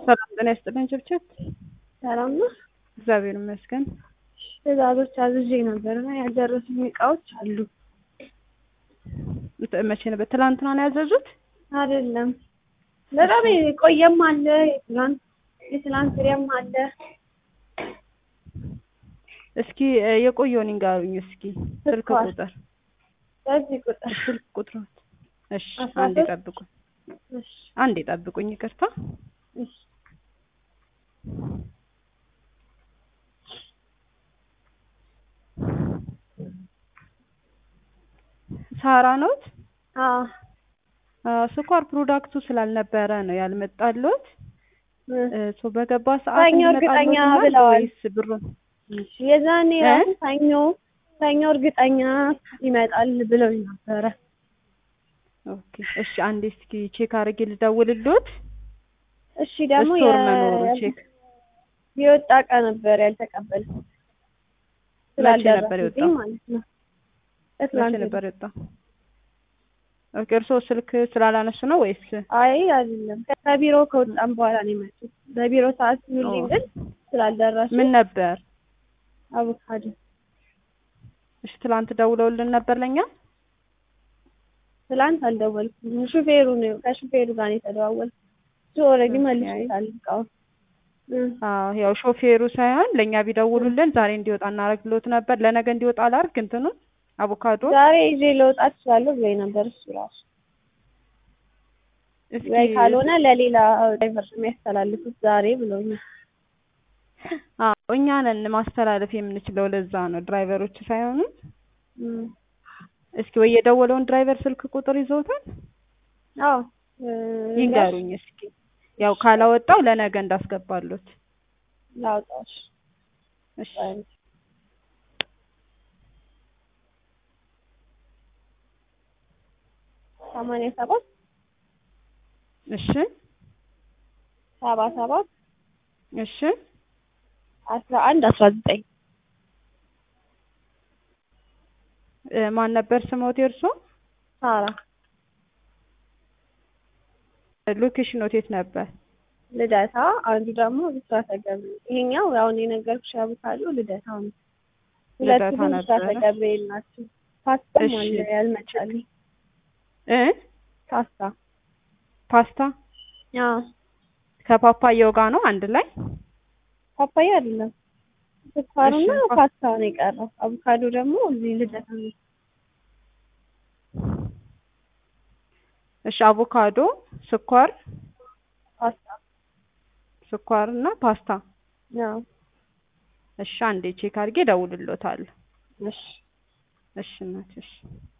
ሰላም ጤና ይስጥልኝ ችብችብ። ሰላም ነው። እግዚአብሔር ይመስገን። ትዕዛዞች አዝዤ ነበርና ያልደረሱኝ እቃዎች አሉ። መቼ ነበር? ትላንትና ነው ያዘዙት? አይደለም በጣም የቆየም አለ፣ የትላንት ወዲያም አለ። እስኪ የቆየውን ይንገሩኝ እስኪ ስልክ ቁጥር። በዚህ ቁጥር ስልክ ቁጥር። እሺ አንዴ ጠብቁኝ። እሺ አንዴ ጠብቁኝ፣ ይቅርታ። እሺ ሳራ ነዎት? አዎ ስኳር ፕሮዳክቱ ስላልነበረ ነው ያልመጣልዎት። በገባ ሰዓት ሰኞ እርግጠኛ ብለዋል ወይስ ብሩን? የዛኔ ራሱ ሰኞ እርግጠኛ ይመጣል ብለውኝ ነበረ። ኦኬ እሺ፣ አንዴ እስኪ ቼክ አድርጌ ልደውልልዎት። እሺ ደግሞ ስቶር መኖሩ ቼክ የወጣ እቃ ነበር ያልተቀበልኩት። መቼ ነበር የወጣው ማለት ነው? መቼ ነበር የወጣው? ኦኬ እርስዎ ስልክ ስላላነሱ ነው ወይስ? አይ አይደለም፣ ከቢሮ ከወጣን በኋላ ነው የመጡት። በቢሮ ሰዓት ሲሉልኝ ግን ስላልደረሱ። ምን ነበር? አቮካዶ። እሺ ትላንት ደውለውልን ነበር ለኛ? ትላንት አልደወልኩም። ሹፌሩ ነው ከሹፌሩ ጋር ነው የተደዋወልኩት። እሱ ኦልሬዲ መልሶታል እቃውን። ያው ሾፌሩ ሳይሆን ለኛ ቢደውሉልን ዛሬ እንዲወጣ እናደርግልዎት ነበር። ለነገ እንዲወጣ ላድርግ እንትኑን አቮካዶ። ዛሬ ይዤ ልወጣ እችላለሁ ብሎኝ ነበር እሱ ራሱ። ወይ ካልሆነ ለሌላ ድራይቨር የሚያስተላልፉት ዛሬ ብሎኛል። እኛ ነን ማስተላለፍ የምንችለው፣ ለዛ ነው ድራይቨሮች ሳይሆኑ። እስኪ ወይ የደወለውን ድራይቨር ስልክ ቁጥር ይዘውታል? አዎ ይንገሩኝ እስኪ። ያው ካላወጣው ለነገ እንዳስገባሉት። ላውጣሽ። እሺ 87 እሺ 77 እሺ 11 19 ማን ነበር ስሞት የእርሶ? ሳራ። ሎኬሽን የት ነበር? ልደታ። አንዱ ደግሞ ብስራተ ገብርኤል። ይሄኛው አሁን የነገርኩሽ አቮካዶ ልደታ ነው። ሁለቱ ብስራተ ገብርኤል ናቸው። ፓስታም አለ ያልመጣልኝ። ፓስታ ከፓፓያው ጋር ነው አንድ ላይ? ፓፓያ አይደለም፣ ስኳርና ፓስታ ነው የቀረው። አቮካዶ ደግሞ እዚህ ልደታ ነው። እሺ አቮካዶ፣ ስኳር፣ ፓስታ፣ ስኳርና ፓስታ። አዎ እሺ አንዴ ቼክ አድርጌ እደውልልዎታለሁ። እሺ እሺ እናቴ እሺ።